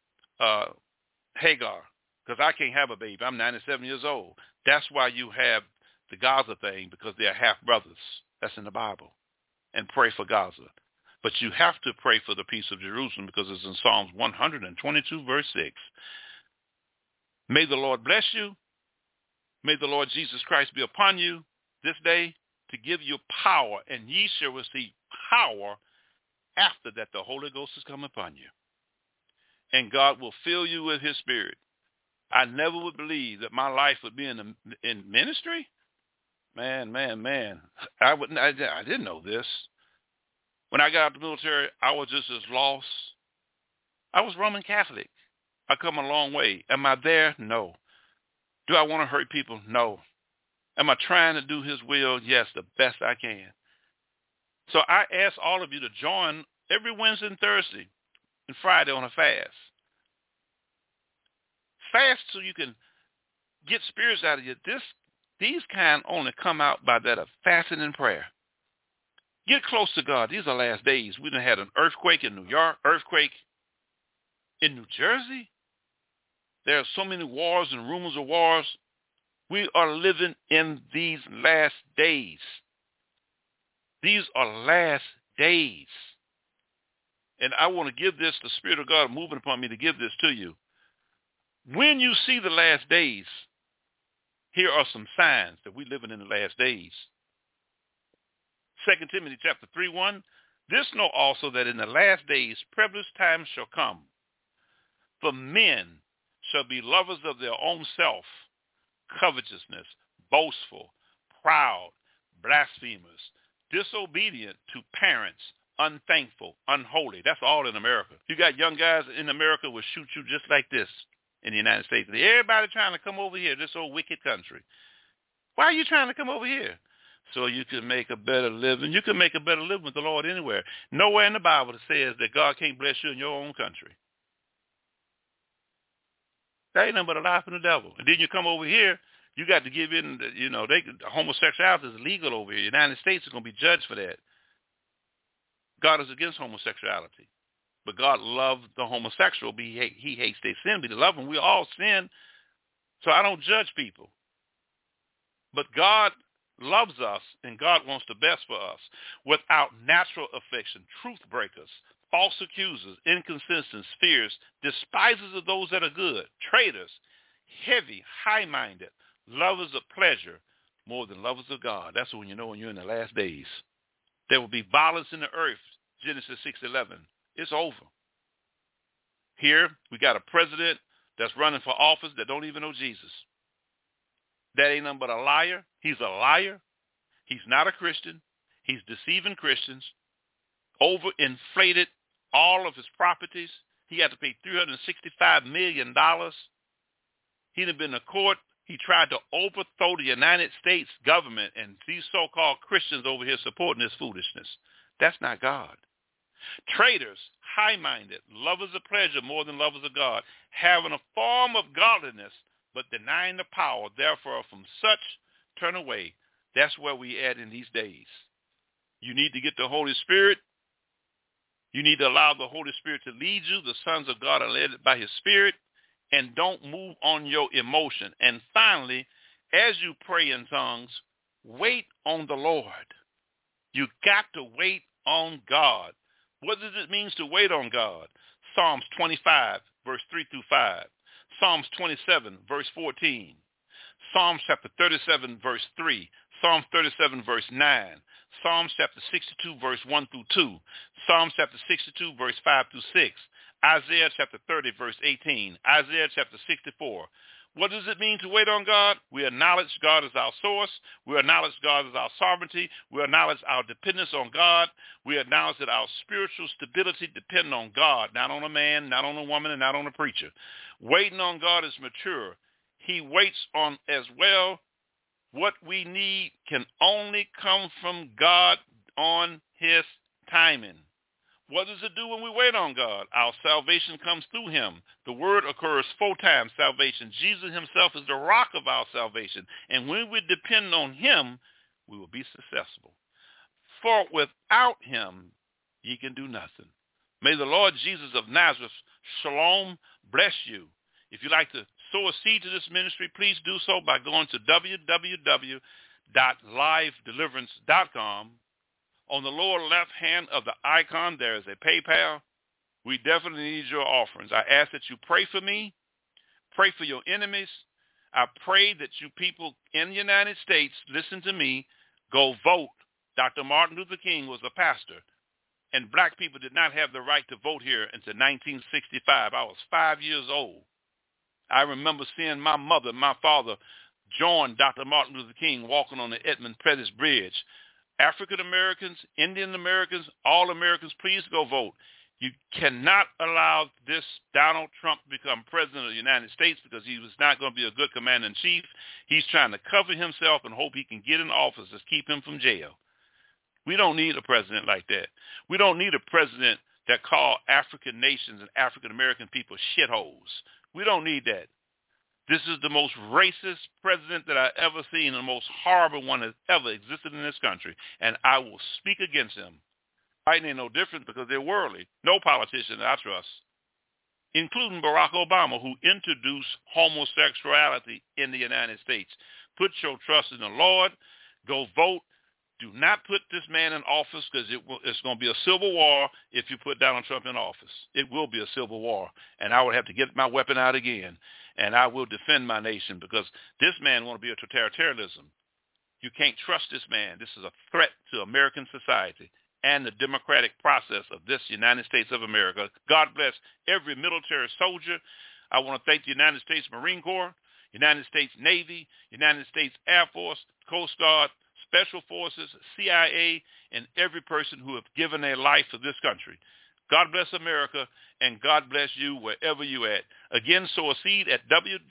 Hagar, because I can't have a baby. I'm 97 years old. That's why you have the Gaza thing, because they're half brothers. That's in the Bible. And pray for Gaza. But you have to pray for the peace of Jerusalem, because it's in Psalms 122, verse 6. May the Lord bless you. May the Lord Jesus Christ be upon you this day to give you power, and ye shall receive power after that the Holy Ghost has come upon you. And God will fill you with his spirit. I never would believe that my life would be in ministry. Man. I didn't know this. When I got out of the military, I was just as lost. I was Roman Catholic. I come a long way. Am I there? No. Do I want to hurt people? No. Am I trying to do his will? Yes, the best I can. So I ask all of you to join every Wednesday and Thursday and Friday on a fast. Fast so you can get spirits out of you. These kind only come out by that of fasting and prayer. Get close to God. These are last days. We done had an earthquake in New York, earthquake in New Jersey. There are so many wars and rumors of wars. We are living in these last days. These are last days. And I want to give this, the Spirit of God moving upon me to give this to you. When you see the last days, here are some signs that we're living in the last days. 2 Timothy chapter 3:1, this know also that in the last days perilous times shall come. For men shall be lovers of their own self, covetousness, boastful, proud, blasphemers, disobedient to parents, unthankful, unholy. That's all in America. You got young guys in America will shoot you just like this in the United States. Everybody trying to come over here, this old wicked country. Why are you trying to come over here? So you can make a better living. You can make a better living with the Lord anywhere. Nowhere in the Bible that says that God can't bless you in your own country. That ain't nothing but a lie from the devil. And then you come over here, you got to give in, homosexuality is legal over here. The United States is going to be judged for that. God is against homosexuality. But God loves the homosexual. But he hates their sin. But he loves them. We all sin. So I don't judge people. But God loves us, and God wants the best for us. Without natural affection, truth breakers, false accusers, inconsistent, fierce, despisers of those that are good, traitors, heavy, high-minded, lovers of pleasure more than lovers of God. That's when you know when you're in the last days. There will be violence in the earth, Genesis 6:11. It's over. Here, we got a president that's running for office that don't even know Jesus. That ain't nothing but a liar. He's a liar. He's not a Christian. He's deceiving Christians. Overinflated all of his properties. He had to pay $365 million. He'd have been to court. He tried to overthrow the United States government, and these so-called Christians over here supporting this foolishness. That's not God. Traitors, high-minded, lovers of pleasure more than lovers of God, having a form of godliness, but denying the power. Therefore, from such turn away. That's where we at in these days. You need to get the Holy Spirit. You need to allow the Holy Spirit to lead you. The sons of God are led by his Spirit. And don't move on your emotion. And finally, as you pray in tongues, wait on the Lord. You got to wait on God. What does it mean to wait on God? Psalms 25, verse 3-5. Psalms 27, verse 14. Psalms chapter 37, verse 3. Psalms 37, verse 9. Psalms chapter 62, verse 1-2. Psalms chapter 62, verse 5-6. Isaiah chapter 30, verse 18. Isaiah chapter 64. What does it mean to wait on God? We acknowledge God as our source. We acknowledge God as our sovereignty. We acknowledge our dependence on God. We acknowledge that our spiritual stability depends on God, not on a man, not on a woman, and not on a preacher. Waiting on God is mature. He waits on as well. What we need can only come from God on his timing. What does it do when we wait on God? Our salvation comes through him. The word occurs 4 times, salvation. Jesus himself is the rock of our salvation. And when we depend on him, we will be successful. For without him, ye can do nothing. May the Lord Jesus of Nazareth, shalom, bless you. If you'd like to sow a seed to this ministry, please do so by going to www.livedeliverance.com. On the lower left hand of the icon, there is a PayPal. We definitely need your offerings. I ask that you pray for me, pray for your enemies. I pray that you people in the United States, listen to me, go vote. Dr. Martin Luther King was a pastor, and black people did not have the right to vote here until 1965. I was 5 years old. I remember seeing my mother, my father, join Dr. Martin Luther King walking on the Edmund Pettus Bridge. African Americans, Indian Americans, all Americans, please go vote. You cannot allow this Donald Trump to become president of the United States because he was not going to be a good commander-in-chief. He's trying to cover himself and hope he can get in office to keep him from jail. We don't need a president like that. We don't need a president that call African nations and African American people shitholes. We don't need that. This is the most racist president that I've ever seen, and the most horrible one that ever existed in this country, and I will speak against him. Biden ain't no different because they're worldly. No politician that I trust, including Barack Obama, who introduced homosexuality in the United States. Put your trust in the Lord. Go vote. Do not put this man in office because it's going to be a civil war if you put Donald Trump in office. It will be a civil war, and I would have to get my weapon out again, and I will defend my nation because this man want to be a totalitarianism. You can't trust this man. This is a threat to American society and the democratic process of this United States of America. God bless every military soldier. I want to thank the United States Marine Corps, United States Navy, United States Air Force, Coast Guard, Special Forces, CIA, and every person who have given their life to this country. God bless America, and God bless you wherever you at. Again, sow a seed at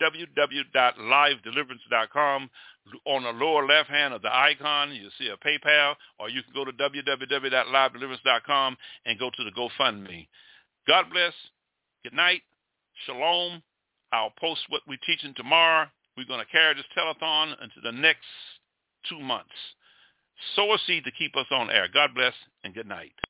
www.livedeliverance.com. On the lower left hand of the icon, you'll see a PayPal, or you can go to www.livedeliverance.com and go to the GoFundMe. God bless. Good night. Shalom. I'll post what we're teaching tomorrow. We're going to carry this telethon into the next 2 months. Sow a seed to keep us on air. God bless and good night.